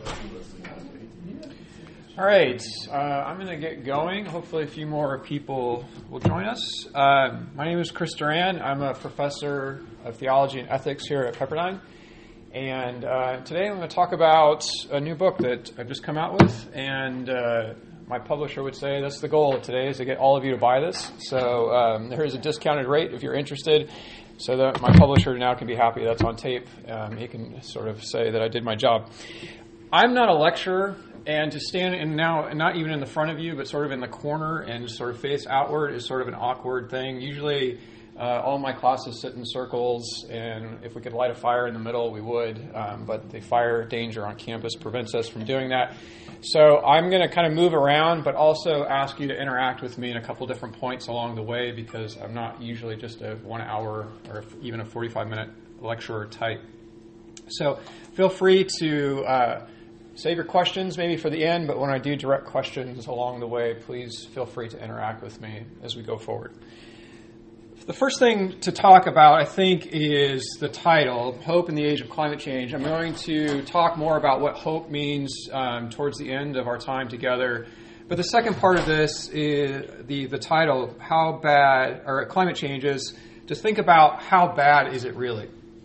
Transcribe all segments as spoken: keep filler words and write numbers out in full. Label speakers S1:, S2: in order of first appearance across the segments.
S1: All right, uh, I'm going to get going. Hopefully a few more people will join us. Uh, my name is Chris Duran. I'm a professor of theology and ethics here at Pepperdine. And uh, today I'm going to talk about a new book that I've just come out with. And uh, my publisher would say that's the goal of today, is to get all of you to buy this. So um, there is a discounted rate if you're interested, so that my publisher now can be happy that's on tape. Um, he can sort of say that I did my job. I'm not a lecturer. And to stand in now, not even in the front of you, but sort of in the corner and sort of face outward is sort of an awkward thing. Usually uh, all my classes sit in circles, and if we could light a fire in the middle, we would. Um, but the fire danger on campus prevents us from doing that. So I'm going to kind of move around, but also ask you to interact with me in a couple different points along the way, because I'm not usually just a one hour or even a forty-five minute lecturer type. So feel free to Uh, Save your questions maybe for the end, but when I do direct questions along the way, please feel free to interact with me as we go forward. The first thing to talk about, I think, is the title, Hope in the Age of Climate Change. I'm going to talk more about what hope means um, towards the end of our time together. But the second part of this is the, the title, How Bad, or Climate Change, is to think about how bad is it really?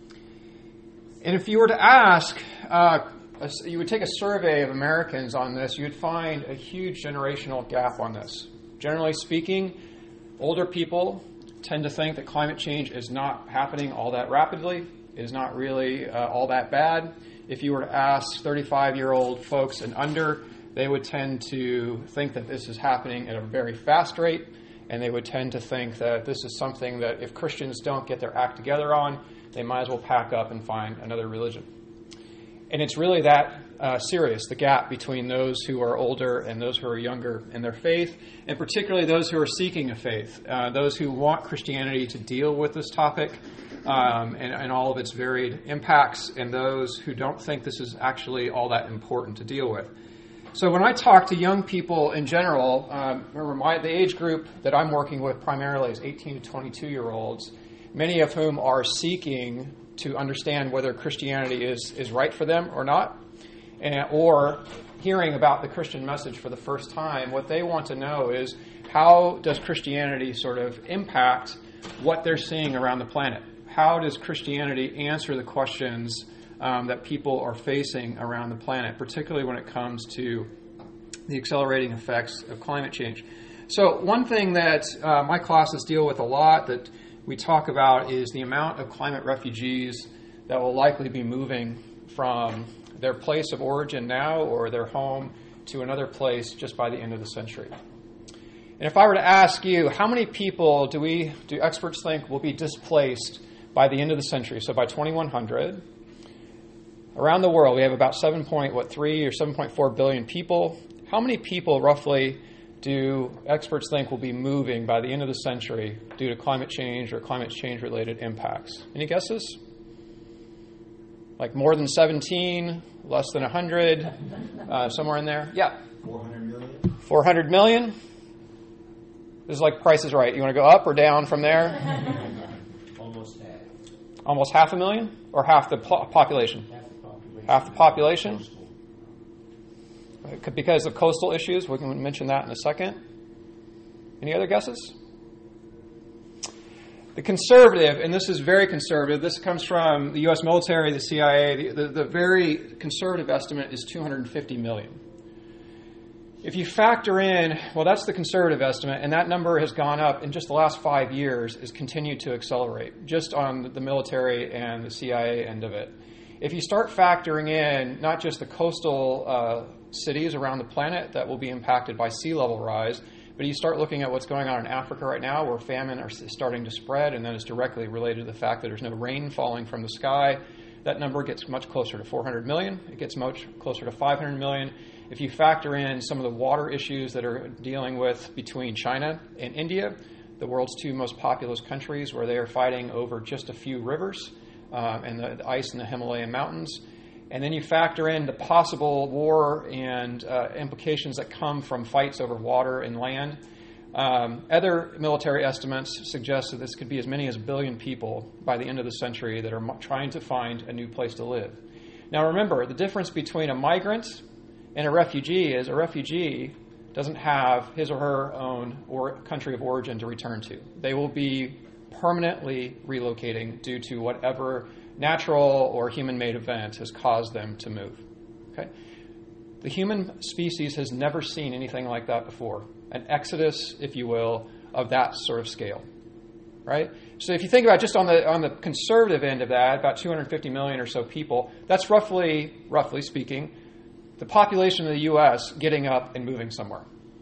S1: And if you were to ask, uh, you would take a survey of Americans on this, you would find a huge generational gap on this. Generally speaking, older people tend to think that climate change is not happening all that rapidly, is not really uh, all that bad. If you were to ask thirty-five-year-old folks and under, they would tend to think that this is happening at a very fast rate, and they would tend to think that this is something that if Christians don't get their act together on, they might as well pack up and find another religion. And it's really that uh, serious, the gap between those who are older and those who are younger in their faith, and particularly those who are seeking a faith, uh, those who want Christianity to deal with this topic um, and, and all of its varied impacts, and those who don't think this is actually all that important to deal with. So when I talk to young people in general, um, remember my, the age group that I'm working with primarily is eighteen to twenty-two-year-olds, many of whom are seeking to understand whether Christianity is, is right for them or not, and, or hearing about the Christian message for the first time. What they want to know is, how does Christianity sort of impact what they're seeing around the planet? How does Christianity answer the questions um, that people are facing around the planet, particularly when it comes to the accelerating effects of climate change? So one thing that uh, my classes deal with a lot, that we talk about, is the amount of climate refugees that will likely be moving from their place of origin now or their home to another place just by the end of the century. And if I were to ask you, how many people do we do experts think will be displaced by the end of the century? So by twenty-one hundred, around the world we have about seven point three or seven point four billion people. How many people roughly do experts think will be moving by the end of the century due to climate change or climate change-related impacts? Any guesses? Like more than seventeen, less than one hundred, uh, somewhere in there? Yeah.
S2: four hundred million.
S1: four hundred million? This is like Price is Right. You want to go up or down from there?
S2: Almost half.
S1: Almost half a million? Or half the po- population?
S2: Half the population.
S1: Half the population? Because of coastal issues. We can mention that in a second. Any other guesses? The conservative, and this is very conservative, this comes from the U S military, the C I A, the, the, the very conservative estimate is two hundred fifty million. If you factor in, well, that's the conservative estimate, and that number has gone up in just the last five years, has continued to accelerate, just on the military and the C I A end of it. If you start factoring in not just the coastal uh, cities around the planet that will be impacted by sea level rise, but you start looking at what's going on in Africa right now, where famine is starting to spread, and then it's directly related to the fact that there's no rain falling from the sky. That number gets much closer to four hundred million. It gets much closer to five hundred million. If you factor in some of the water issues that are dealing with between China and India, the world's two most populous countries, where they are fighting over just a few rivers um, and the, the ice in the Himalayan mountains. And then you factor in the possible war and uh, implications that come from fights over water and land. Um, other military estimates suggest that this could be as many as a billion people by the end of the century that are m- trying to find a new place to live. Now remember, the difference between a migrant and a refugee is a refugee doesn't have his or her own or country of origin to return to. They will be permanently relocating due to whatever natural or human-made event has caused them to move. Okay? The human species has never seen anything like that before. An exodus, if you will, of that sort of scale. Right? So if you think about just on the on the conservative end of that, about two hundred fifty million or so people, that's roughly, roughly speaking, the population of the U S getting up and moving somewhere.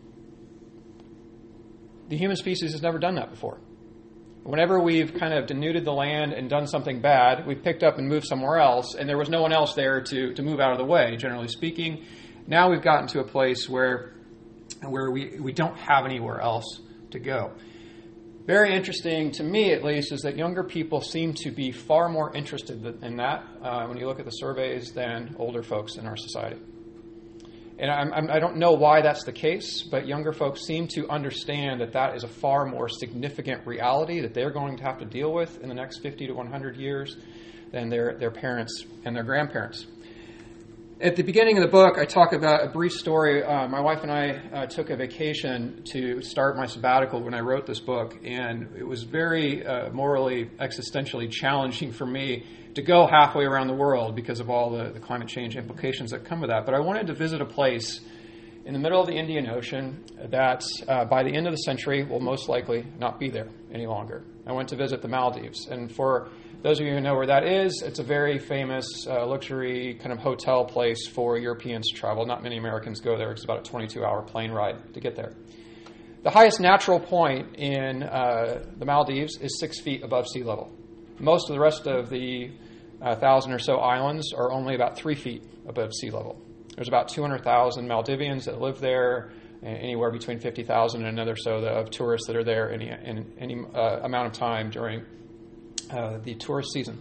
S1: The human species has never done that before. Whenever we've kind of denuded the land and done something bad, we've picked up and moved somewhere else, and there was no one else there to, to move out of the way, generally speaking. Now we've gotten to a place where, where we, we don't have anywhere else to go. Very interesting, to me at least, is that younger people seem to be far more interested in that uh, when you look at the surveys than older folks in our society. And I'm, I'm, I don't know why that's the case, but younger folks seem to understand that that is a far more significant reality that they're going to have to deal with in the next fifty to one hundred years than their, their parents and their grandparents. At the beginning of the book, I talk about a brief story. Uh, my wife and I uh, took a vacation to start my sabbatical when I wrote this book, and it was very uh, morally, existentially challenging for me to go halfway around the world because of all the, the climate change implications that come with that. But I wanted to visit a place in the middle of the Indian Ocean that uh, by the end of the century will most likely not be there any longer. I went to visit the Maldives, and for those of you who know where that is, it's a very famous uh, luxury kind of hotel place for Europeans to travel. Not many Americans go there. It's about a twenty-two hour plane ride to get there. The highest natural point in uh, the Maldives is six feet above sea level. Most of the rest of the uh, thousand or so islands are only about three feet above sea level. There's about two hundred thousand Maldivians that live there, anywhere between fifty thousand and another so of tourists that are there any, in any uh, amount of time during uh, the tourist season.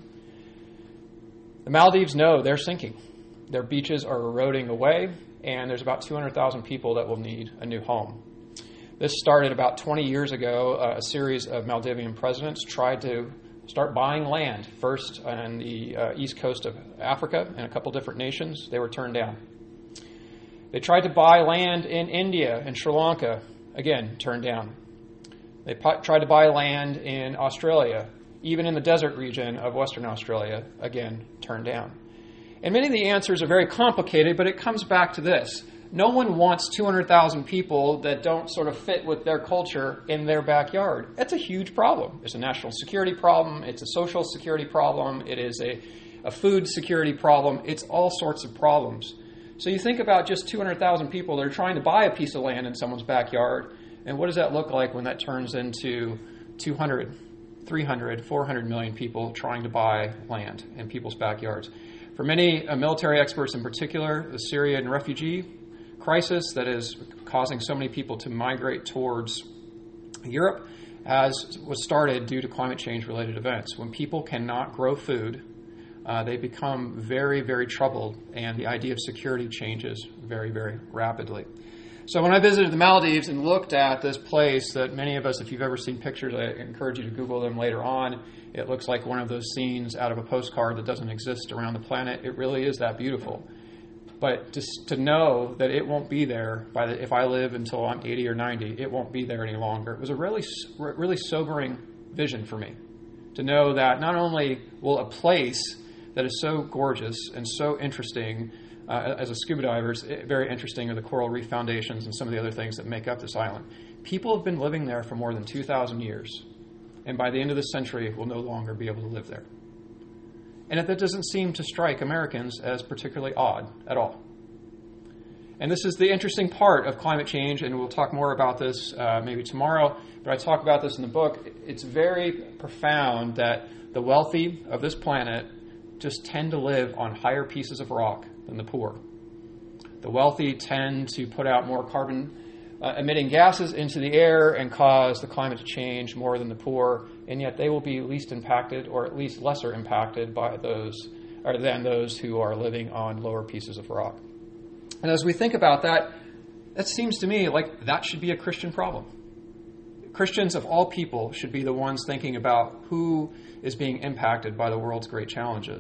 S1: The Maldives know they're sinking. Their beaches are eroding away, and there's about two hundred thousand people that will need a new home. This started about twenty years ago. Uh, a series of Maldivian presidents tried to start buying land, first on the uh, east coast of Africa and a couple different nations. They were turned down. They tried to buy land in India and Sri Lanka, again, turned down. They po- tried to buy land in Australia, even in the desert region of Western Australia, again, turned down. And many of the answers are very complicated, but it comes back to this. No one wants two hundred thousand people that don't sort of fit with their culture in their backyard. That's a huge problem. It's a national security problem. It's a social security problem. It is a, a food security problem. It's all sorts of problems. So you think about just two hundred thousand people that are trying to buy a piece of land in someone's backyard, and what does that look like when that turns into two hundred, three hundred, four hundred million people trying to buy land in people's backyards? For many uh, military experts in particular, the Syrian refugee crisis that is causing so many people to migrate towards Europe as was started due to climate change related events. When people cannot grow food, uh, they become very, very troubled, and the idea of security changes very, very rapidly. So when I visited the Maldives and looked at this place that many of us, if you've ever seen pictures, I encourage you to Google them later on. It looks like one of those scenes out of a postcard that doesn't exist around the planet. It really is that beautiful. But just to know that it won't be there by the, if I live until I'm eighty or ninety, it won't be there any longer. It was a really, really sobering vision for me to know that not only will a place that is so gorgeous and so interesting, uh, as a scuba diver, it's very interesting are the coral reef foundations and some of the other things that make up this island. People have been living there for more than two thousand years, and by the end of this century, will no longer be able to live there. And that doesn't seem to strike Americans as particularly odd at all. And this is the interesting part of climate change, and we'll talk more about this uh, maybe tomorrow, but I talk about this in the book. It's very profound that the wealthy of this planet just tend to live on higher pieces of rock than the poor. The wealthy tend to put out more carbon Uh, emitting gases into the air and cause the climate to change more than the poor, and yet they will be least impacted, or at least lesser impacted by those, or than those who are living on lower pieces of rock. And as we think about that, that seems to me like that should be a Christian problem. Christians of all people should be the ones thinking about who is being impacted by the world's great challenges.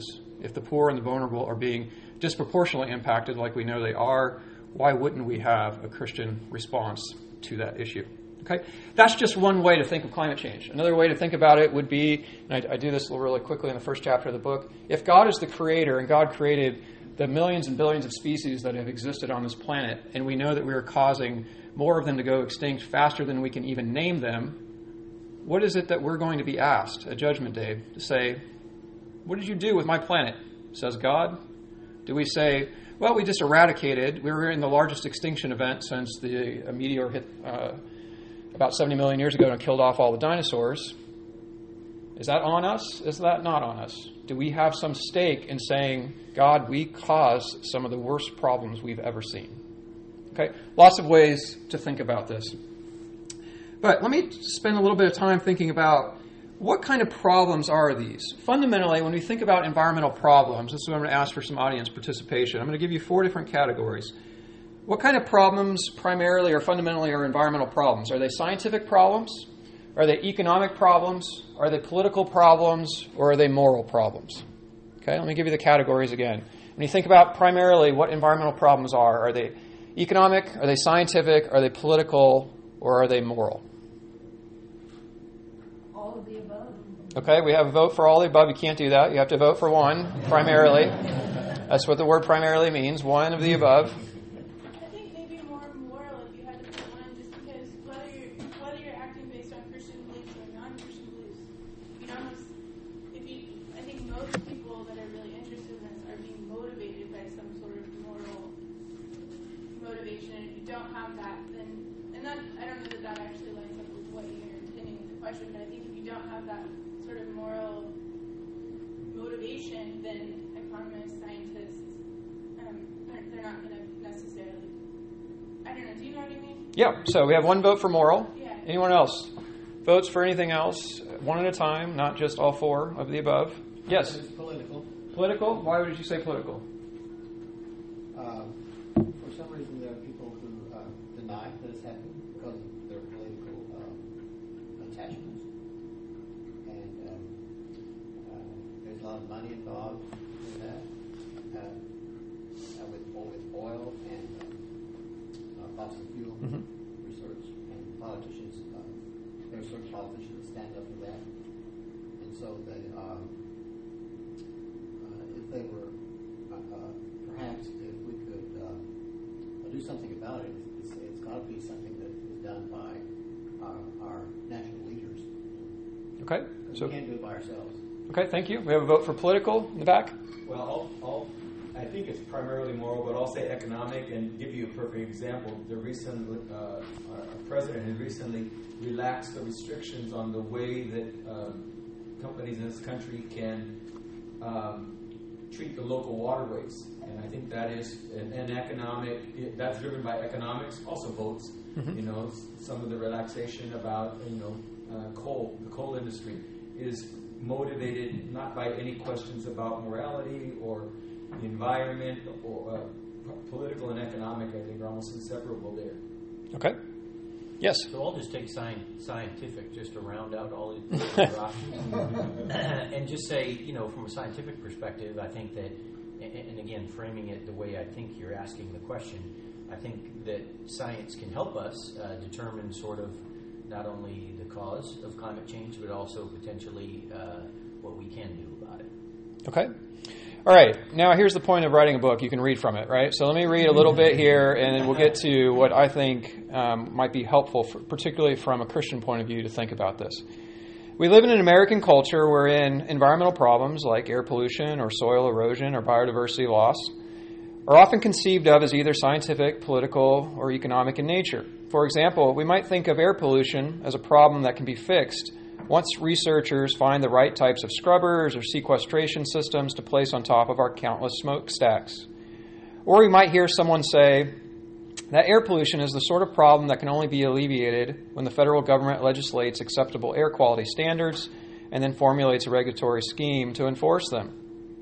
S1: If the poor and the vulnerable are being disproportionately impacted like we know they are, why wouldn't we have a Christian response to that issue? Okay, that's just one way to think of climate change. Another way to think about it would be, and I, I do this really quickly in the first chapter of the book, if God is the creator and God created the millions and billions of species that have existed on this planet, and we know that we are causing more of them to go extinct faster than we can even name them, what is it that we're going to be asked at Judgment Day to say, what did you do with my planet, says God? Do we say, well, we just eradicated, we were in the largest extinction event since the a meteor hit uh, about seventy million years ago and killed off all the dinosaurs. Is that on us? Is that not on us? Do we have some stake in saying, God, we caused some of the worst problems we've ever seen? Okay, lots of ways to think about this. But let me spend a little bit of time thinking about what kind of problems are these? Fundamentally, when we think about environmental problems, this is what I'm going to ask for some audience participation. I'm going to give you four different categories. What kind of problems primarily or fundamentally are environmental problems? Are they scientific problems? Are they economic problems? Are they political problems? Or are they moral problems? Okay, let me give you the categories again. When you think about primarily what environmental problems are, are they economic? Are they scientific? Are they political? Or are they moral?
S3: All of the above.
S1: Okay, we have a vote for all of the above. You can't do that. You have to vote for one, primarily. That's what the word primarily means, one of the above.
S4: I think maybe more moral if you had to pick one, just because whether you're, whether you're acting based on Christian beliefs or non-Christian beliefs, you can almost, if you, I think most people that are really interested in this are being motivated by some sort of moral motivation. And if you don't have that, then, and that, I don't know that that actually lines up with what you're intending with the question, but I think if you don't have that sort of moral motivation, then economists, scientists, um, they're, they're not going to necessarily, I don't know, do you know what I mean?
S1: Yeah, so we have one vote for moral.
S4: Yeah.
S1: Anyone else? Votes for anything else, one at a time, not just all four of the above. Yes?
S2: It's political.
S1: Political? Why would you say political?
S2: Uh, for some reason, there are people who uh, deny that it's happening because of their political uh, attachments. And um, uh, there's a lot of money involved in that, uh, uh, with, with oil and uh, uh, fossil fuel
S1: Mm-hmm.
S2: research. And politicians, uh, there are certain politicians that stand up for that. And so they, um, uh, if they were, uh, uh, perhaps if we could uh, do something about it, it's, it's got to be something that is done by our, our national leaders.
S1: Okay.
S2: Because
S1: So,
S2: we can't do it by ourselves.
S1: okay, thank you. We have a vote for political in the back.
S5: Well, I'll, I'll, I think it's primarily moral, but I'll say economic and give you a perfect example. The recent uh, our president has recently relaxed the restrictions on the way that um, companies in this country can um, treat the local waterways, and I think that is an, an economic. It, that's driven by economics, also votes.
S1: Mm-hmm.
S5: You know, some of the relaxation about you know uh, coal, the coal industry is motivated not by any questions about morality or the environment, or uh, p- political and economic, I think, are almost inseparable there.
S1: Okay. Yes.
S6: So I'll just take sci- scientific just to round out all the other options. And just say, you know, from a scientific perspective, I think that, and, and again, framing it the way I think you're asking the question, I think that science can help us uh, determine sort of not only the cause of climate change, but also potentially uh, what we can do about it.
S1: Okay. All right. Now, here's the point of writing a book. You can read from it, right? So let me read a little bit here, and then we'll get to what I think um, might be helpful, for, particularly from a Christian point of view, to think about this. We live in an American culture wherein environmental problems like air pollution or soil erosion or biodiversity loss are often conceived of as either scientific, political, or economic in nature. For example, we might think of air pollution as a problem that can be fixed once researchers find the right types of scrubbers or sequestration systems to place on top of our countless smokestacks. Or we might hear someone say that air pollution is the sort of problem that can only be alleviated when the federal government legislates acceptable air quality standards and then formulates a regulatory scheme to enforce them.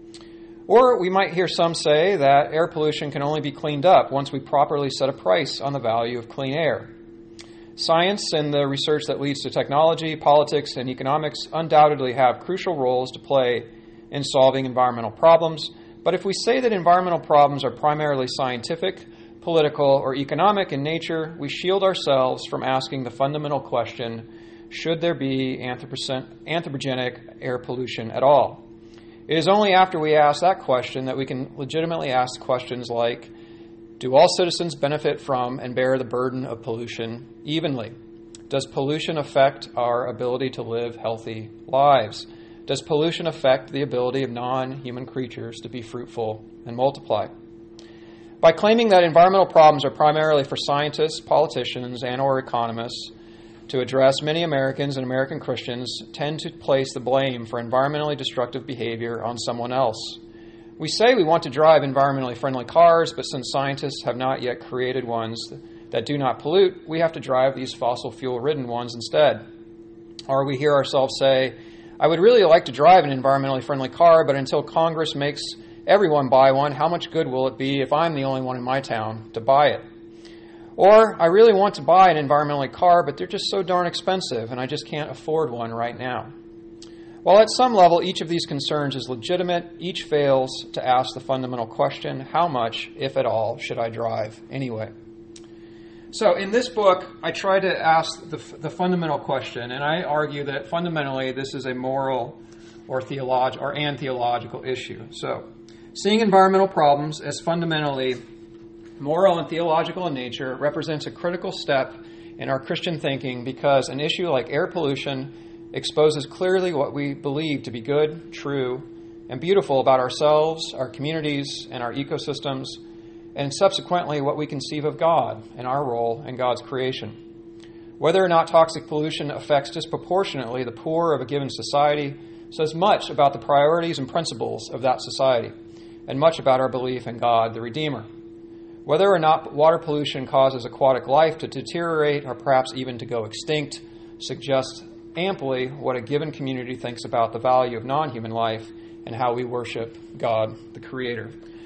S1: Or we might hear some say that air pollution can only be cleaned up once we properly set a price on the value of clean air. Science and the research that leads to technology, politics, and economics undoubtedly have crucial roles to play in solving environmental problems. But if we say that environmental problems are primarily scientific, political, or economic in nature, we shield ourselves from asking the fundamental question, should there be anthropogenic air pollution at all? It is only after we ask that question that we can legitimately ask questions like, do all citizens benefit from and bear the burden of pollution evenly? Does pollution affect our ability to live healthy lives? Does pollution affect the ability of non-human creatures to be fruitful and multiply? By claiming that environmental problems are primarily for scientists, politicians, and or economists to address, many Americans and American Christians tend to place the blame for environmentally destructive behavior on someone else. We say we want to drive environmentally friendly cars, but since scientists have not yet created ones that do not pollute, we have to drive these fossil fuel-ridden ones instead. Or we hear ourselves say, I would really like to drive an environmentally friendly car, but until Congress makes everyone buy one, how much good will it be if I'm the only one in my town to buy it? Or, I really want to buy an environmentally car, but they're just so darn expensive, and I just can't afford one right now. While at some level each of these concerns is legitimate, each fails to ask the fundamental question, how much, if at all, should I drive anyway? So in this book, I try to ask the, the fundamental question, and I argue that fundamentally this is a moral or theolog- or and theological issue. So, seeing environmental problems as fundamentally moral and theological in nature represents a critical step in our Christian thinking because an issue like air pollution exposes clearly what we believe to be good, true, and beautiful about ourselves, our communities, and our ecosystems, and subsequently what we conceive of God and our role in God's creation. Whether or not toxic pollution affects disproportionately the poor of a given society says much about the priorities and principles of that society, and much about our belief in God, the Redeemer. Whether or not water pollution causes aquatic life to deteriorate or perhaps even to go extinct suggests amply what a given community thinks about the value of non-human life and how we worship God, the Creator.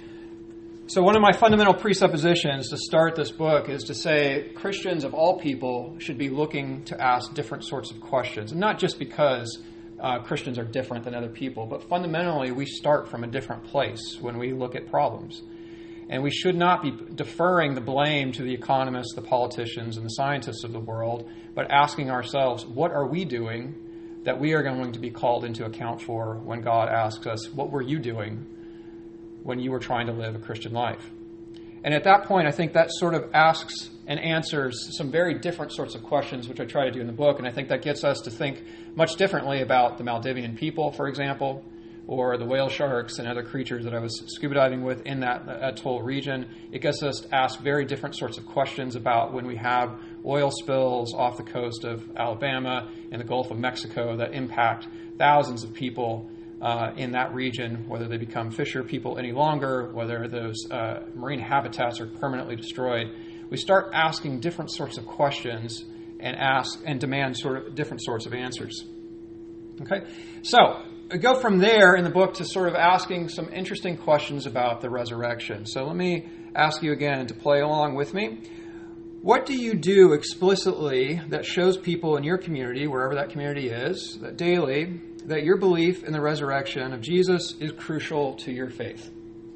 S1: So one of my fundamental presuppositions to start this book is to say Christians of all people should be looking to ask different sorts of questions, and not just because uh, Christians are different than other people, but fundamentally we start from a different place when we look at problems. And we should not be deferring the blame to the economists, the politicians, and the scientists of the world, but asking ourselves, what are we doing that we are going to be called into account for when God asks us, what were you doing when you were trying to live a Christian life? And at that point, I think that sort of asks and answers some very different sorts of questions, which I try to do in the book, and I think that gets us to think much differently about the Maldivian people, for example, or the whale sharks and other creatures that I was scuba diving with in that atoll region. It gets us to ask very different sorts of questions about when we have oil spills off the coast of Alabama and the Gulf of Mexico that impact thousands of people uh, in that region, whether they become fisher people any longer, whether those uh, marine habitats are permanently destroyed. We start asking different sorts of questions and ask and demand sort of different sorts of answers. Okay, so I go from there in the book to sort of asking some interesting questions about the resurrection. So let me ask you again to play along with me. What do you do explicitly that shows people in your community, wherever that community is, that daily, that your belief in the resurrection of Jesus is crucial to your faith?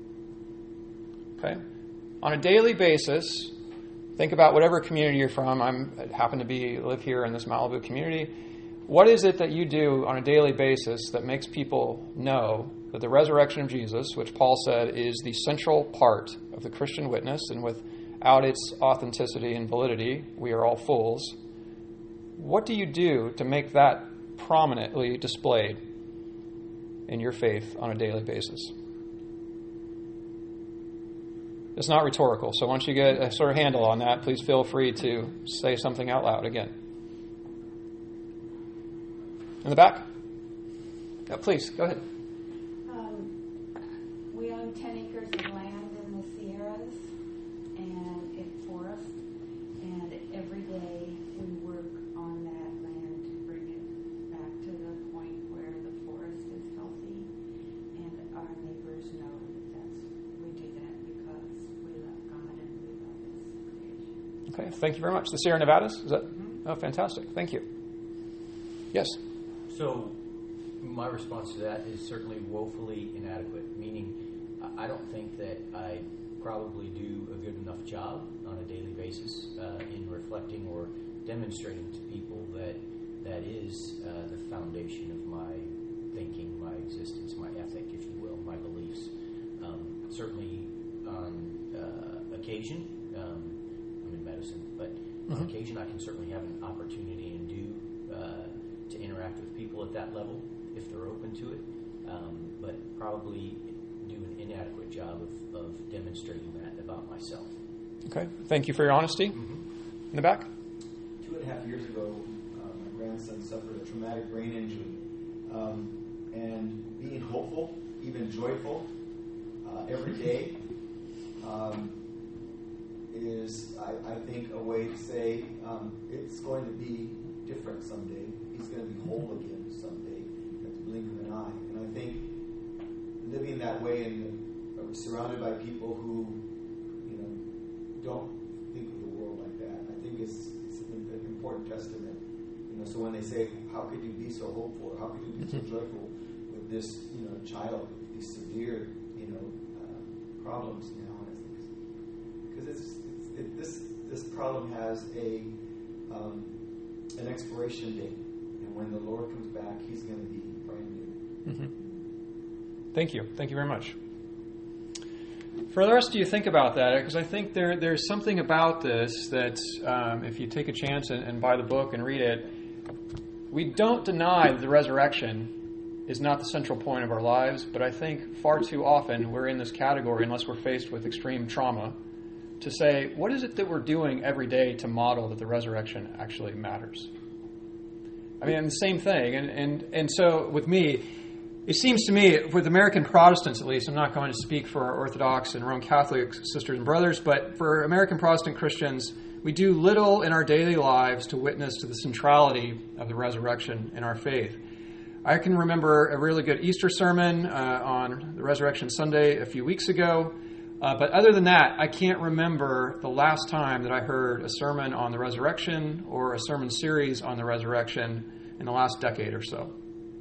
S1: Okay? On a daily basis, think about whatever community you're from. I'm, I happen to be live here in this Malibu community. What is it that you do on a daily basis that makes people know that the resurrection of Jesus, which Paul said is the central part of the Christian witness, and without its authenticity and validity, we are all fools? What do you do to make that prominently displayed in your faith on a daily basis? It's not rhetorical, so once you get a sort of handle on that, please feel free to say something out loud again. In the back? Yeah, please, go ahead.
S3: Um, we own ten acres of land in the Sierras and a forest, and every day we work on that land to bring it back to the point where the forest is healthy, and our neighbors know that that's, we do that because we love God and we love His creation.
S1: Okay, thank you very much. The Sierra Nevadas? Is that?
S3: Mm-hmm.
S1: Oh, fantastic. Thank you. Yes?
S6: So, my response to that is certainly woefully inadequate, meaning I don't think that I probably do a good enough job on a daily basis uh, in reflecting or demonstrating to people that that is uh, the foundation of my thinking, my existence, my ethic, if you will, my beliefs. Um, certainly on uh, occasion, um, I'm in medicine, but mm-hmm. on occasion I can certainly have an opportunity and do uh, to interact with people at that level if they're open to it, um, but probably do an inadequate job of, of demonstrating that about myself.
S1: Okay, thank you for your honesty. Mm-hmm. In the back?
S5: Two and a half years ago, uh, my grandson suffered a traumatic brain injury. Um, and being hopeful, even joyful, uh, every day um, is, I, I think, a way to say um, it's going to be different someday. He's going to be whole again someday at the blink of an eye. And I think living that way and uh, surrounded by people who, you know, don't think of the world like that, I think it's, it's an important testament. You know, so when they say, "How could you be so hopeful? How could you be so joyful with this, you know, child with these severe, you know, uh, problems now?" Because it's, it's it, this this problem has a um, an expiration date, and when the Lord comes back, He's going to be brand new.
S1: Mm-hmm. Thank you. Thank you very much. For the rest of you, think about that, because I think there there's something about this that um, if you take a chance and, and buy the book and read it, we don't deny that the resurrection is not the central point of our lives, but I think far too often we're in this category, unless we're faced with extreme trauma, to say, what is it that we're doing every day to model that the resurrection actually matters? I mean, the same thing. And, and, and so with me, it seems to me, with American Protestants at least, I'm not going to speak for our Orthodox and Roman Catholic sisters and brothers, but for American Protestant Christians, we do little in our daily lives to witness to the centrality of the resurrection in our faith. I can remember a really good Easter sermon uh, on the Resurrection Sunday a few weeks ago, uh, but other than that, I can't remember the last time that I heard a sermon on the resurrection or a sermon series on the resurrection in the last decade or so.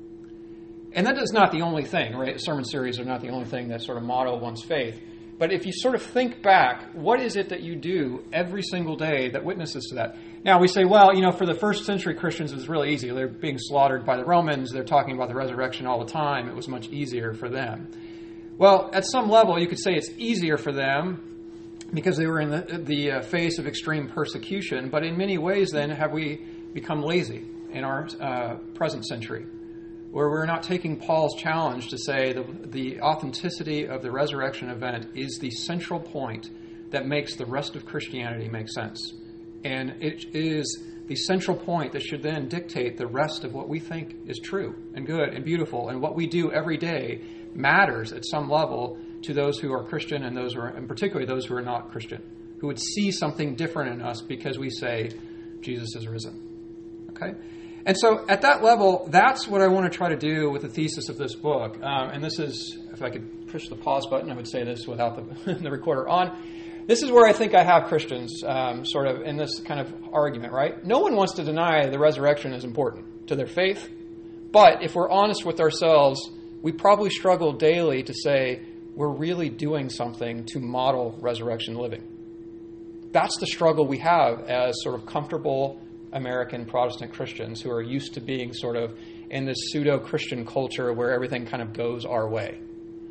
S1: And that is not the only thing, right? Sermon series are not the only thing that sort of model one's faith. But if you sort of think back, what is it that you do every single day that witnesses to that? Now, we say, well, you know, for the first century Christians, it was really easy. They're being slaughtered by the Romans. They're talking about the resurrection all the time. It was much easier for them. Well, at some level, you could say it's easier for them because they were in the, the uh, face of extreme persecution. But in many ways, then, have we become lazy in our uh, present century, where we're not taking Paul's challenge to say the, the authenticity of the resurrection event is the central point that makes the rest of Christianity make sense. And it is the central point that should then dictate the rest of what we think is true and good and beautiful. And what we do every day matters at some level to those who are Christian and those who are, and particularly those who are not Christian, who would see something different in us because we say Jesus is risen. Okay? And so at that level, that's what I want to try to do with the thesis of this book. Um, and this is, if I could push the pause button, I would say this without the, the recorder on. This is where I think I have Christians um, sort of in this kind of argument, right? No one wants to deny the resurrection is important to their faith. But if we're honest with ourselves, we probably struggle daily to say we're really doing something to model resurrection living. That's the struggle we have as sort of comfortable American Protestant Christians who are used to being sort of in this pseudo-Christian culture where everything kind of goes our way.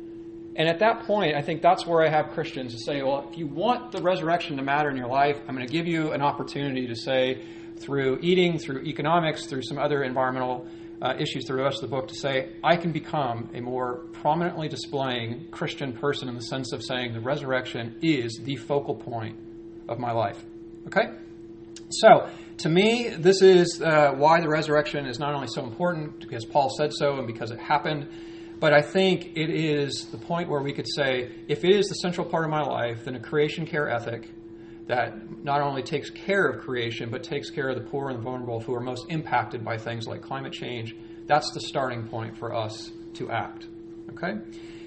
S1: And at that point, I think that's where I have Christians to say, well, if you want the resurrection to matter in your life, I'm going to give you an opportunity to say, through eating, through economics, through some other environmental uh, issues through the rest of the book, to say, I can become a more prominently displaying Christian person in the sense of saying the resurrection is the focal point of my life. Okay? So, to me, this is uh, why the resurrection is not only so important, because Paul said so and because it happened, but I think it is the point where we could say, if it is the central part of my life, then a creation care ethic that not only takes care of creation, but takes care of the poor and the vulnerable who are most impacted by things like climate change, that's the starting point for us to act. Okay?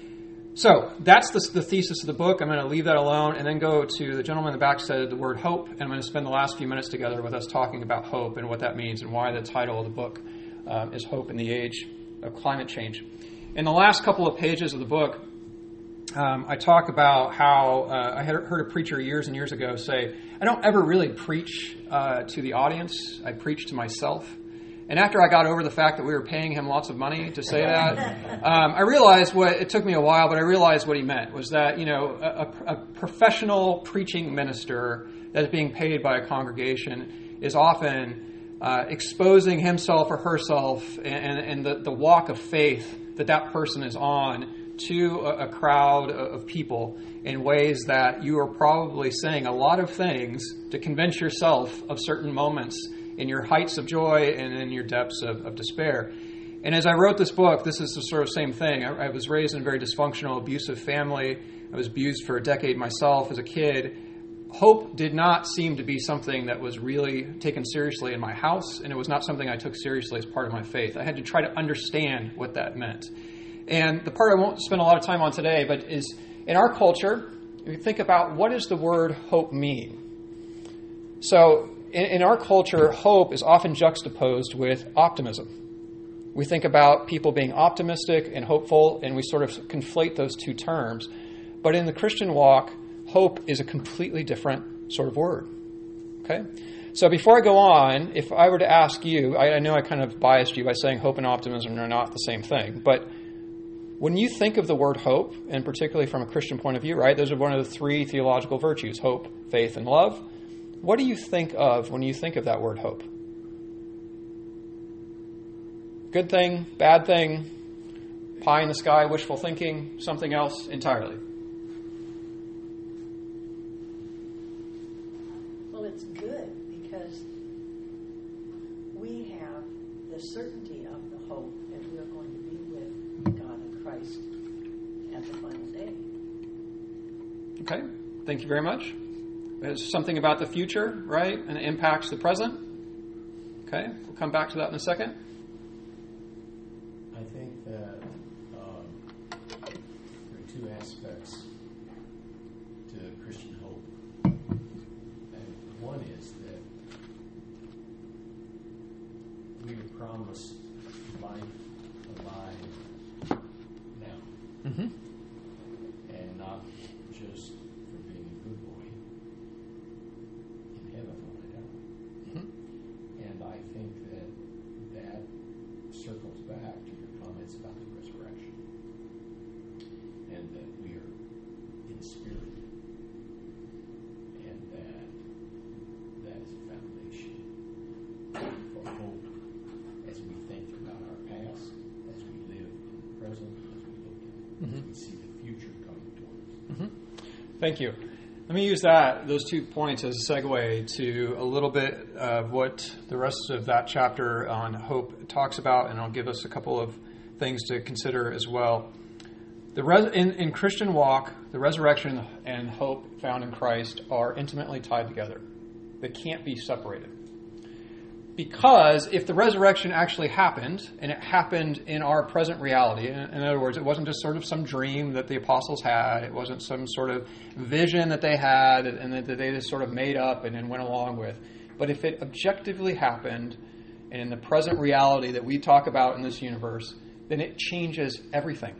S1: So that's the, the thesis of the book. I'm going to leave that alone and then go to the gentleman in the back said the word hope, and I'm going to spend the last few minutes together with us talking about hope and what that means and why the title of the book um, is Hope in the Age. of climate change. In the last couple of pages of the book, um, I talk about how uh, I had heard a preacher years and years ago say, I don't ever really preach uh, to the audience. I preach to myself. And after I got over the fact that we were paying him lots of money to say that, um, I realized what, it took me a while, but I realized what he meant was that, you know, a, a professional preaching minister that's being paid by a congregation is often uh, exposing himself or herself and, and the, the walk of faith that that person is on to a, a crowd of people in ways that you are probably saying a lot of things to convince yourself of certain moments in your heights of joy and in your depths of, of despair. And as I wrote this book, this is the sort of same thing. I, I was raised in a very dysfunctional, abusive family. I was abused for a decade myself as a kid. Hope did not seem to be something that was really taken seriously in my house, and it was not something I took seriously as part of my faith. I had to try to understand what that meant. And the part I won't spend a lot of time on today, but is in our culture, we think about what does the word hope mean? So in, in our culture, hope is often juxtaposed with optimism. We think about people being optimistic and hopeful, and we sort of conflate those two terms. But in the Christian walk, hope is a completely different sort of word. Okay? So before I go on, if I were to ask you, I, I know I kind of biased you by saying hope and optimism are not the same thing, but when you think of the word hope, and particularly from a Christian point of view, right, those are one of the three theological virtues, hope, faith, and love. What do you think of when you think of that word hope? Good thing, bad thing, pie in the sky, wishful thinking, something else entirely?
S7: Well, it's good because we have the certainty of the hope that we are going to be with God and Christ at the final day.
S1: Okay, thank you very much. There's something about the future, right, and it impacts the present. Okay, we'll come back to that in a second.
S8: I think that um, there are two aspects to Christian hope. And one is that we are promised life alive now.
S1: Mm-hmm.
S8: And not just for being a good boy in heaven when I die.
S1: Mm-hmm.
S8: And I think that that circles back to your comments about the resurrection, and that we are in spirit, and that that is a foundation for hope as we think about our past, as we live in the present, as we look at
S1: Mm-hmm.
S8: as we see the future coming towards us.
S1: Mm-hmm. Thank you. Let me use that those two points as a segue to a little bit of what the rest of that chapter on hope talks about, and I'll give us a couple of things to consider as well. The res- in, in Christian walk, the resurrection and hope found in Christ are intimately tied together. They can't be separated. Because if the resurrection actually happened, and it happened in our present reality, in, in other words, it wasn't just sort of some dream that the apostles had, it wasn't some sort of vision that they had and that they just sort of made up and then went along with. But if it objectively happened, and in the present reality that we talk about in this universe, then it changes everything.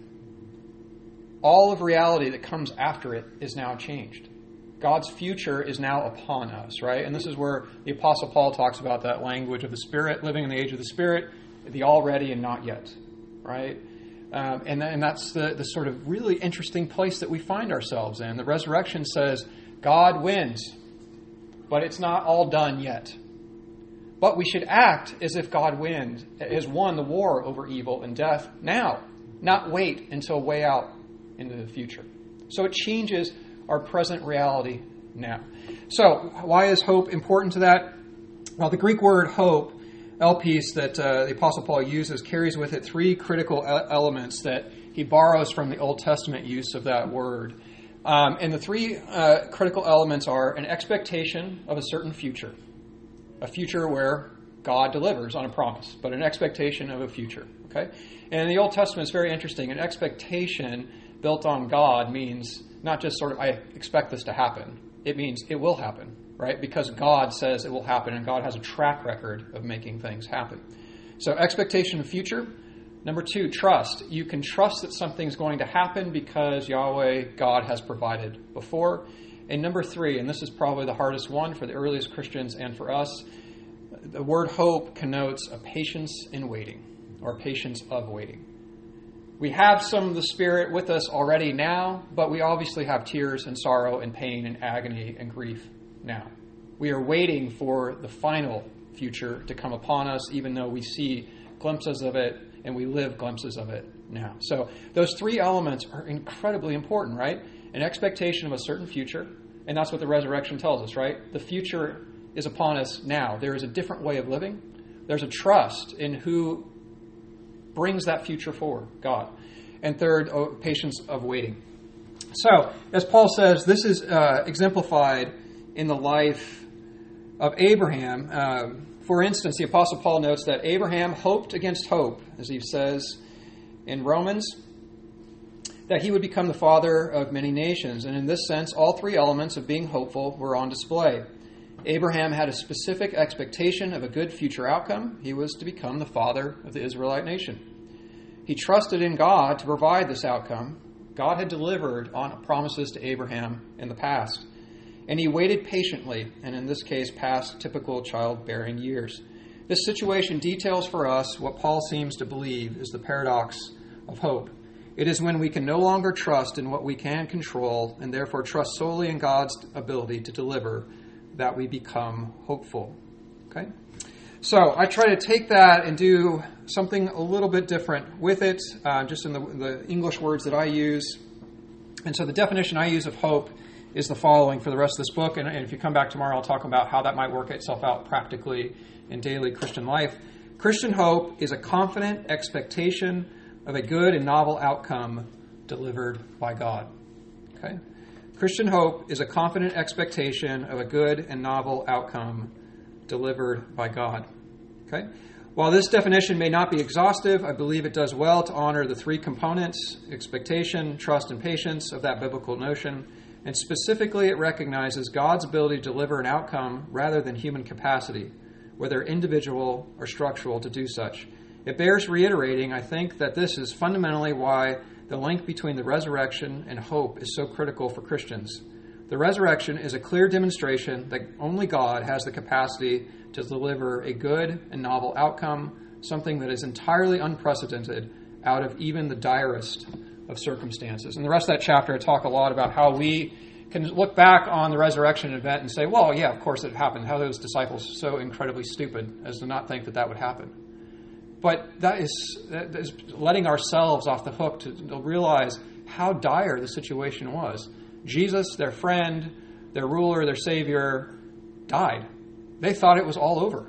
S1: All of reality that comes after it is now changed. God's future is now upon us, right? And this is where the Apostle Paul talks about that language of the Spirit, living in the age of the Spirit, the already and not yet, right? Um, and, and that's the, the sort of really interesting place that we find ourselves in. The resurrection says God wins, but it's not all done yet. But we should act as if God wins, has won the war over evil and death now, not wait until way out into the future. So it changes our present reality now. So, why is hope important to that? Well, the Greek word hope, elpis, that uh, the Apostle Paul uses, carries with it three critical e- elements that he borrows from the Old Testament use of that word. Um, and the three uh, critical elements are an expectation of a certain future, a future where God delivers on a promise, but an expectation of a future. Okay? And in the Old Testament, it's very interesting. An expectation built on God means not just sort of, I expect this to happen. It means it will happen, right? Because God says it will happen, and God has a track record of making things happen. So expectation of future, Number two, trust. You can trust that something's going to happen because Yahweh, God, has provided before. And number three, and this is probably the hardest one for the earliest Christians and for us, the word hope connotes a patience in waiting, or patience of waiting. We have some of the Spirit with us already now, but we obviously have tears and sorrow and pain and agony and grief now. We are waiting for the final future to come upon us, even though we see glimpses of it and we live glimpses of it now. So those three elements are incredibly important, right? An expectation of a certain future, and that's what the resurrection tells us, right? The future is upon us now. There is a different way of living. There's a trust in who brings that future forward, God. And third, oh, patience of waiting. So, as Paul says, this is uh, exemplified in the life of Abraham. Um, for instance, the Apostle Paul notes that Abraham hoped against hope, as he says in Romans, that he would become the father of many nations. And in this sense, all three elements of being hopeful were on display. Abraham had a specific expectation of a good future outcome. He was to become the father of the Israelite nation. He trusted in God to provide this outcome. God had delivered on promises to Abraham in the past. And he waited patiently, and in this case, past typical childbearing years. This situation details for us what Paul seems to believe is the paradox of hope. It is when we can no longer trust in what we can control, and therefore trust solely in God's ability to deliver, that we become hopeful. Okay? So I try to take that and do something a little bit different with it, uh, just in the, the English words that I use. And so the definition I use of hope is the following for the rest of this book. And, and if you come back tomorrow, I'll talk about how that might work itself out practically in daily Christian life. Christian hope is a confident expectation of a good and novel outcome delivered by God. Okay? Christian hope is a confident expectation of a good and novel outcome delivered by God. Okay? While this definition may not be exhaustive, I believe it does well to honor the three components, expectation, trust, and patience, of that biblical notion. And specifically, it recognizes God's ability to deliver an outcome rather than human capacity, whether individual or structural, to do such. It bears reiterating, I think, that this is fundamentally why the link between the resurrection and hope is so critical for Christians. The resurrection is a clear demonstration that only God has the capacity to deliver a good and novel outcome, something that is entirely unprecedented out of even the direst of circumstances. In the rest of that chapter, I talk a lot about how we can look back on the resurrection event and say, well, yeah, of course it happened. How those disciples were so incredibly stupid as to not think that that would happen. But that is, that is letting ourselves off the hook to, to realize how dire the situation was. Jesus, their friend, their ruler, their Savior, died. They thought it was all over.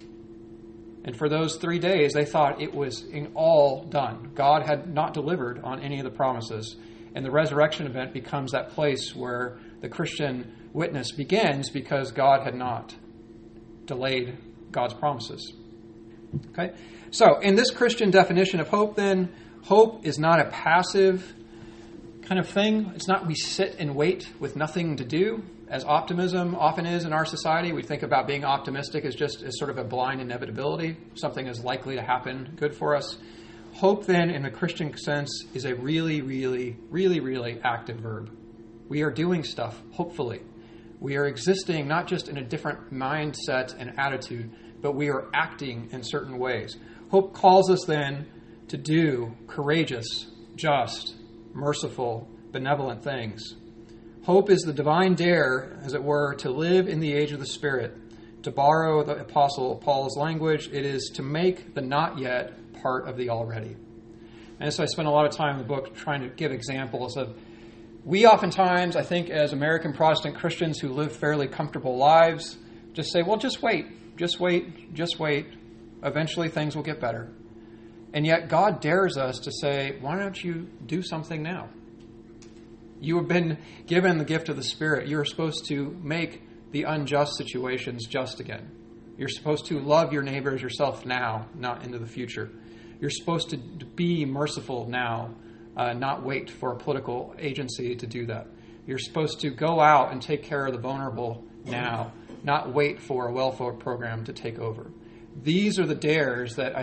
S1: And for those three days, they thought it was in all done. God had not delivered on any of the promises. And the resurrection event becomes that place where the Christian witness begins because God had not delayed God's promises. Okay? So, in this Christian definition of hope, then, hope is not a passive kind of thing. It's not we sit and wait with nothing to do, as optimism often is in our society. We think about being optimistic as just as sort of a blind inevitability. Something is likely to happen good for us. Hope, then, in a Christian sense, is a really, really, really, really active verb. We are doing stuff, hopefully. We are existing not just in a different mindset and attitude, but we are acting in certain ways. Hope calls us then to do courageous, just, merciful, benevolent things. Hope is the divine dare, as it were, to live in the age of the Spirit. To borrow the Apostle Paul's language, it is to make the not yet part of the already. And so I spent a lot of time in the book trying to give examples of, we oftentimes, I think, as American Protestant Christians who live fairly comfortable lives, just say, well, just wait, just wait, just wait. Eventually things will get better. And yet God dares us to say, why don't you do something now? You have been given the gift of the Spirit. You're supposed to make the unjust situations just again. You're supposed to love your neighbor as yourself now, not into the future. You're supposed to be merciful now, uh, not wait for a political agency to do that. You're supposed to go out and take care of the vulnerable now, not wait for a welfare program to take over. These are the dares that I think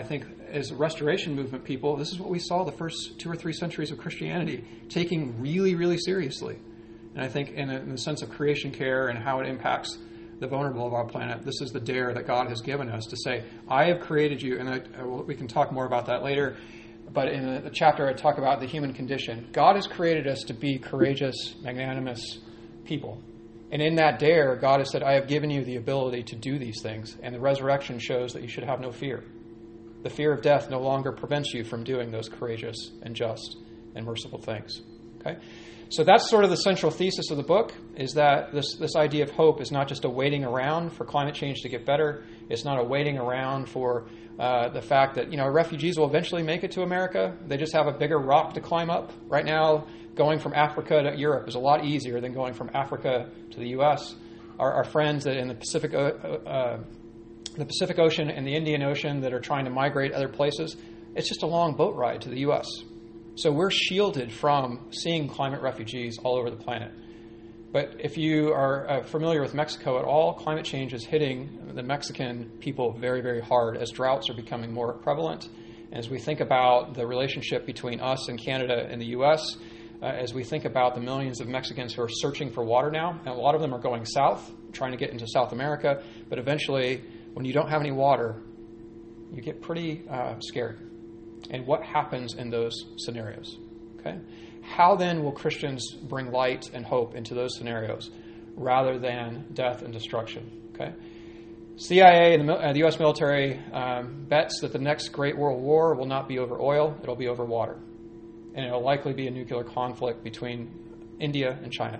S1: as restoration movement people, this is what we saw the first two or three centuries of Christianity taking really, really seriously. And I think in, a, in the sense of creation care and how it impacts the vulnerable of our planet, this is the dare that God has given us to say, I have created you. And I, I, we can talk more about that later. But in the, the chapter, I talk about the human condition. God has created us to be courageous, magnanimous people. And in that dare, God has said, I have given you the ability to do these things. And the resurrection shows that you should have no fear. The fear of death no longer prevents you from doing those courageous and just and merciful things. Okay? So that's sort of the central thesis of the book, is that this, this idea of hope is not just a waiting around for climate change to get better. It's not a waiting around for uh, the fact that, you know, refugees will eventually make it to America. They just have a bigger rock to climb up. Right now, going from Africa to Europe is a lot easier than going from Africa to the U S. Our, our friends that in the Pacific, uh, uh, the Pacific Ocean and the Indian Ocean that are trying to migrate other places, it's just a long boat ride to the U S. So we're shielded from seeing climate refugees all over the planet. But if you are uh, familiar with Mexico at all, climate change is hitting the Mexican people very, very hard as droughts are becoming more prevalent. And as we think about the relationship between us and Canada and the U S, uh, as we think about the millions of Mexicans who are searching for water now, and a lot of them are going south, trying to get into South America, but eventually, when you don't have any water, you get pretty uh, scared. And what happens in those scenarios? Okay? How then will Christians bring light and hope into those scenarios rather than death and destruction? Okay? C I A and the, uh, the U S military um, bets that the next Great World War will not be over oil, it'll be over water. And it'll likely be a nuclear conflict between India and China.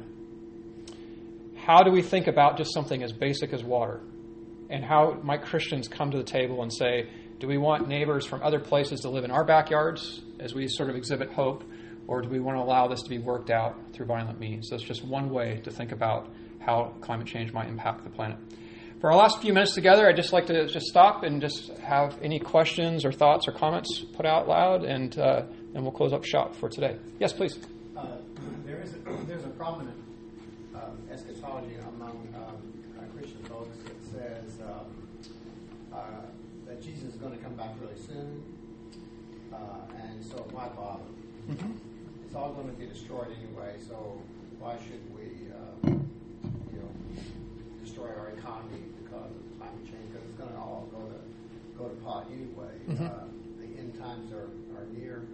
S1: How do we think about just something as basic as water? And how might Christians come to the table and say, do we want neighbors from other places to live in our backyards as we sort of exhibit hope, or do we want to allow this to be worked out through violent means? That's just one way to think about how climate change might impact the planet. For our last few minutes together, I'd just like to just stop and just have any questions or thoughts or comments put out loud, and uh, and we'll close up shop for today. Yes, please.
S2: Uh, there is a, there's a prominent um, eschatology among um, Christian folks that says um, uh, that Jesus is going to come back really soon, uh, and so why bother? Mm-hmm. It's all going to be destroyed anyway, so why should we, uh, you know, destroy our economy because of climate change? Because it's going to all go to go to pot anyway. Mm-hmm. Uh, the end times are, are near,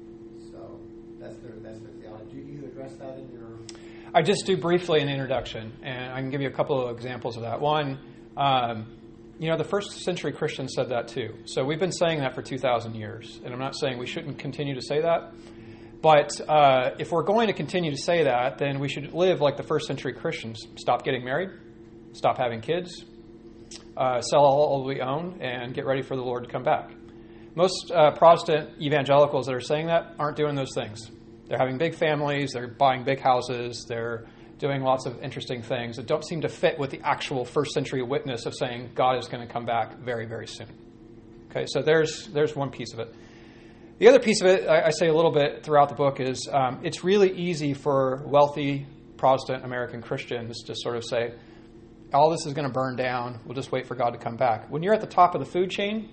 S2: so that's their that's their theology. Do you address that in your?
S1: I just do briefly in the introduction, and I can give you a couple of examples of that. One. Um, You know, the first century Christians said that too. So we've been saying that for two thousand years. And I'm not saying we shouldn't continue to say that. But uh, if we're going to continue to say that, then we should live like the first century Christians. Stop getting married. Stop having kids. Uh, sell all we own and get ready for the Lord to come back. Most uh, Protestant evangelicals that are saying that aren't doing those things. They're having big families. They're buying big houses. They're doing lots of interesting things that don't seem to fit with the actual first century witness of saying God is going to come back very, very soon. Okay, so there's there's one piece of it. The other piece of it, I, I say a little bit throughout the book, is um, it's really easy for wealthy Protestant American Christians to sort of say, all this is going to burn down, we'll just wait for God to come back. When you're at the top of the food chain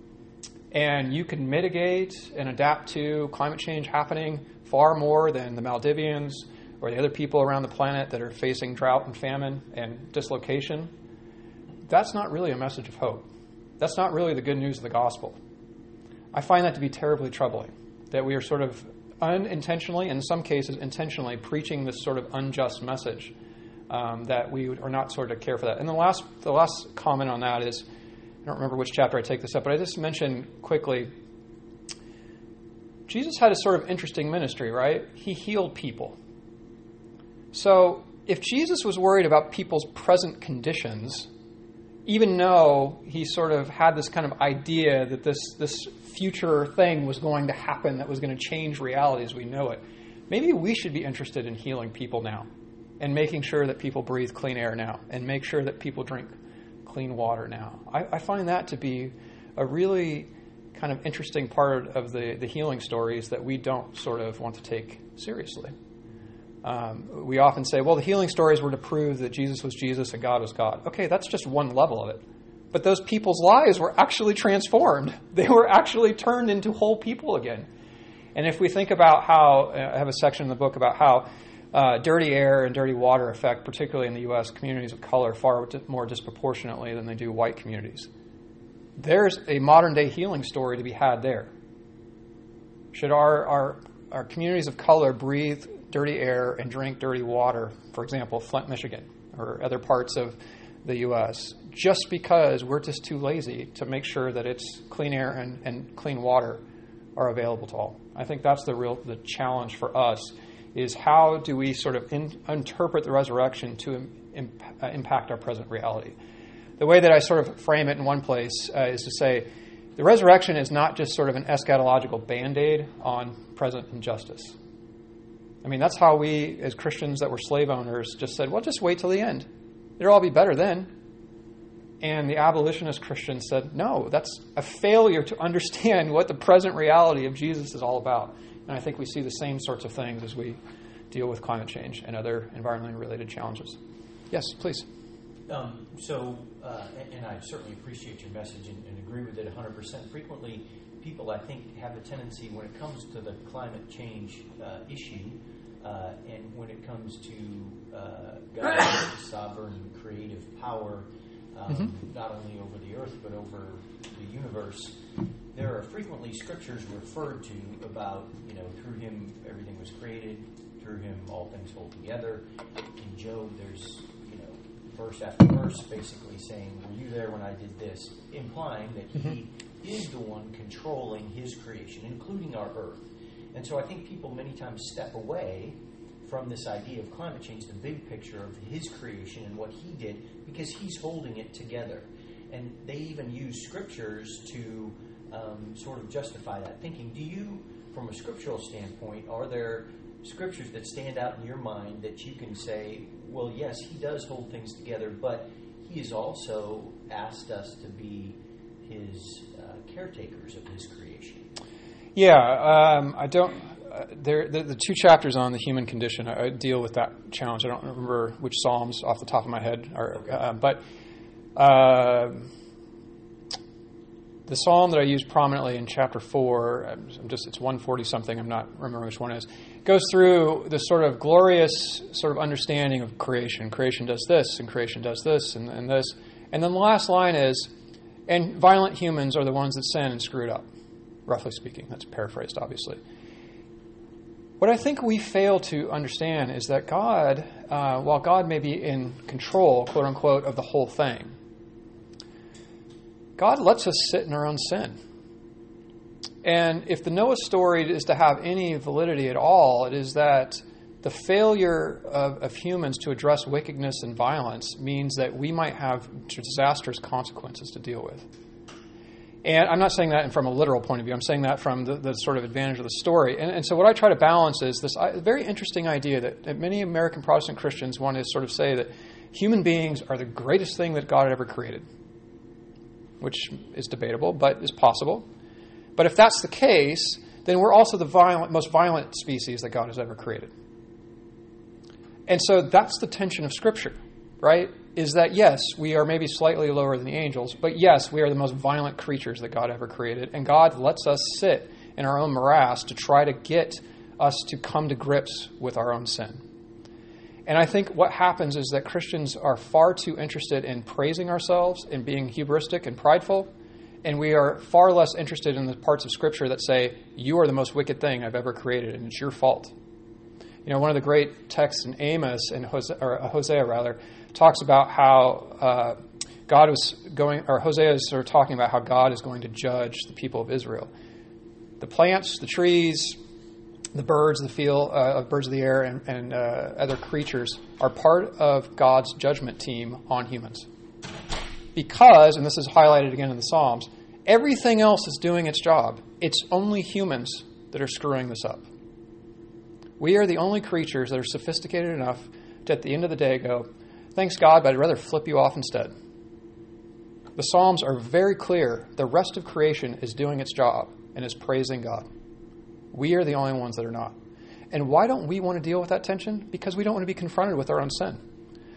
S1: and you can mitigate and adapt to climate change happening far more than the Maldivians or the other people around the planet that are facing drought and famine and dislocation, that's not really a message of hope. That's not really the good news of the gospel. I find that to be terribly troubling, that we are sort of unintentionally, in some cases intentionally, preaching this sort of unjust message, um, that we are not sort of care for that. And the last, the last comment on that is, I don't remember which chapter I take this up, but I just mentioned quickly, Jesus had a sort of interesting ministry, right? He healed people. So if Jesus was worried about people's present conditions, even though he sort of had this kind of idea that this, this future thing was going to happen that was going to change reality as we know it, maybe we should be interested in healing people now and making sure that people breathe clean air now and make sure that people drink clean water now. I, I find that to be a really kind of interesting part of the, the healing stories that we don't sort of want to take seriously. Um, we often say, well, the healing stories were to prove that Jesus was Jesus and God was God. Okay, that's just one level of it. But those people's lives were actually transformed. They were actually turned into whole people again. And if we think about how, I have a section in the book about how uh, dirty air and dirty water affect, particularly in the U S, communities of color far more disproportionately than they do white communities. There's a modern-day healing story to be had there. Should our, our, our communities of color breathe dirty air and drink dirty water, for example, Flint, Michigan, or other parts of the U S, just because we're just too lazy to make sure that it's clean air and, and clean water are available to all? I think that's the real the challenge for us, is how do we sort of in, interpret the resurrection to im, uh, impact our present reality? The way that I sort of frame it in one place uh, is to say the resurrection is not just sort of an eschatological Band-Aid on present injustice. I mean, that's how we, as Christians that were slave owners, just said, well, just wait till the end. It'll all be better then. And the abolitionist Christians said, no, that's a failure to understand what the present reality of Jesus is all about. And I think we see the same sorts of things as we deal with climate change and other environmentally related challenges. Yes, please.
S6: Um, so, uh, and, and I certainly appreciate your message and, and agree with it one hundred percent. Frequently, people, I think, have a tendency when it comes to the climate change uh, issue, uh, and when it comes to uh, God's sovereign creative power, um, mm-hmm. not only over the earth but over the universe, there are frequently scriptures referred to about, you know, through him everything was created, through him all things hold together. In Job, there's, you know, verse after verse basically saying, were you there when I did this? Implying that he mm-hmm. is the one controlling his creation, including our earth. And so I think people many times step away from this idea of climate change, the big picture of his creation and what he did, because he's holding it together. And they even use scriptures to um, sort of justify that thinking. Do you, from a scriptural standpoint, are there scriptures that stand out in your mind that you can say, well, yes, he does hold things together, but he has also asked us to be his uh, caretakers of his creation?
S1: Yeah, um, I don't. Uh, there, the, the two chapters on the human condition, I, I deal with that challenge. I don't remember which Psalms off the top of my head, are, okay. uh, but uh, the Psalm that I use prominently in chapter four, I'm just it's one forty something. I'm not remembering which one it is. Goes through this sort of glorious sort of understanding of creation. Creation does this, and creation does this, and, and this, and then the last line is, and violent humans are the ones that sin and screw it up. Roughly speaking, that's paraphrased, obviously. What I think we fail to understand is that God, uh, while God may be in control, quote unquote, of the whole thing, God lets us sit in our own sin. And if the Noah story is to have any validity at all, it is that the failure of, of humans to address wickedness and violence means that we might have disastrous consequences to deal with. And I'm not saying that from a literal point of view. I'm saying that from the, the sort of advantage of the story. And, and so what I try to balance is this very interesting idea that, that many American Protestant Christians want to sort of say that human beings are the greatest thing that God had ever created, which is debatable, but is possible. But if that's the case, then we're also the violent, most violent species that God has ever created. And so that's the tension of Scripture, right? Is that, yes, we are maybe slightly lower than the angels, but yes, we are the most violent creatures that God ever created. And God lets us sit in our own morass to try to get us to come to grips with our own sin. And I think what happens is that Christians are far too interested in praising ourselves and being hubristic and prideful, and we are far less interested in the parts of Scripture that say, you are the most wicked thing I've ever created, and it's your fault. You know, one of the great texts in Amos, and Hosea, or Hosea rather, talks about how uh, God was going, or Hosea is sort of talking about how God is going to judge the people of Israel. The plants, the trees, the birds of the field, uh, birds of the air, and, and uh, other creatures are part of God's judgment team on humans. Because, and this is highlighted again in the Psalms, everything else is doing its job. It's only humans that are screwing this up. We are the only creatures that are sophisticated enough to, at the end of the day, go, thanks God, but I'd rather flip you off instead. The Psalms are very clear. The rest of creation is doing its job and is praising God. We are the only ones that are not. And why don't we want to deal with that tension? Because we don't want to be confronted with our own sin.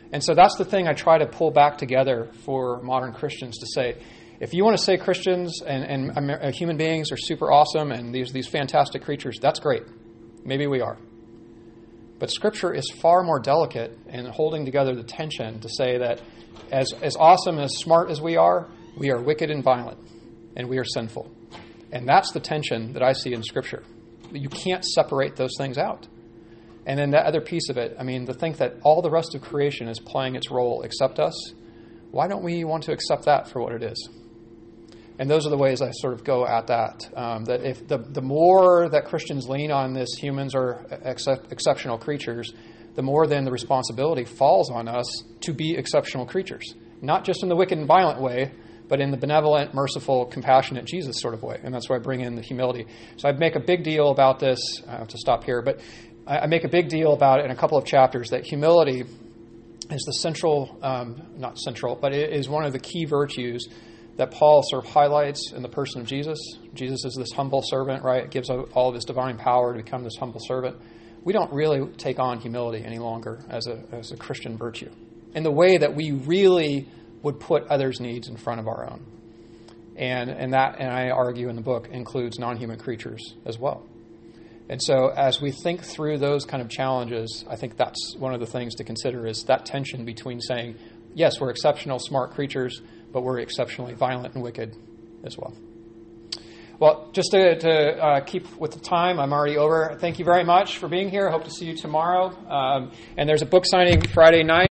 S1: And so that's the thing I try to pull back together for modern Christians to say, if you want to say Christians and, and Amer- human beings are super awesome and these, these fantastic creatures, that's great. Maybe we are. But Scripture is far more delicate in holding together the tension to say that as, as awesome and as smart as we are, we are wicked and violent, and we are sinful. And that's the tension that I see in Scripture. You can't separate those things out. And then that other piece of it, I mean, to think that all the rest of creation is playing its role except us, why don't we want to accept that for what it is? And those are the ways I sort of go at that. Um, that if the, the more that Christians lean on this, humans are ex- exceptional creatures, the more then the responsibility falls on us to be exceptional creatures. Not just in the wicked and violent way, but in the benevolent, merciful, compassionate Jesus sort of way. And that's why I bring in the humility. So I make a big deal about this. I have to stop here. But I make a big deal about it in a couple of chapters, that humility is the central, um, not central, but it is one of the key virtues that Paul sort of highlights in the person of Jesus. Jesus is this humble servant, right? It gives all of his divine power to become this humble servant. We don't really take on humility any longer as a as a Christian virtue in the way that we really would put others' needs in front of our own. And and that, and I argue in the book, includes non-human creatures as well. And so as we think through those kind of challenges, I think that's one of the things to consider, is that tension between saying, yes, we're exceptional, smart creatures, but we're exceptionally violent and wicked as well. Well, just to, to uh, keep with the time, I'm already over. Thank you very much for being here. I hope to see you tomorrow. Um, and there's a book signing Friday night.